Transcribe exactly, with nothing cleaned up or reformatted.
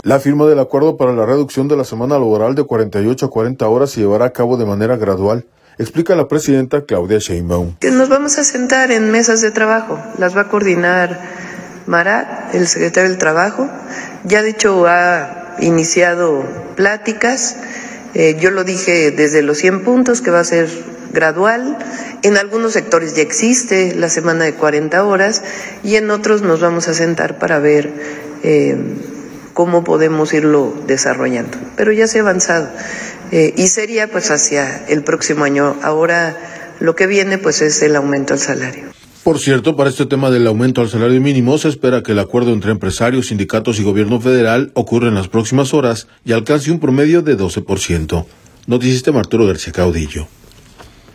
La firma del acuerdo para la reducción de la semana laboral de cuarenta y ocho a cuarenta horas se llevará a cabo de manera gradual, explica la presidenta Claudia Sheinbaum. Nos vamos a sentar en mesas de trabajo, las va a coordinar Marat, el secretario del Trabajo. Ya de hecho ha iniciado pláticas, eh, yo lo dije desde los cien puntos que va a ser gradual. En algunos sectores ya existe la semana de cuarenta horas y en otros nos vamos a sentar para ver eh, cómo podemos irlo desarrollando. Pero ya se ha avanzado eh, y sería pues hacia el próximo año. Ahora lo que viene pues es el aumento al salario. Por cierto, para este tema del aumento al salario mínimo se espera que el acuerdo entre empresarios, sindicatos y gobierno federal ocurra en las próximas horas y alcance un promedio de doce por ciento. Noticista Arturo García Caudillo.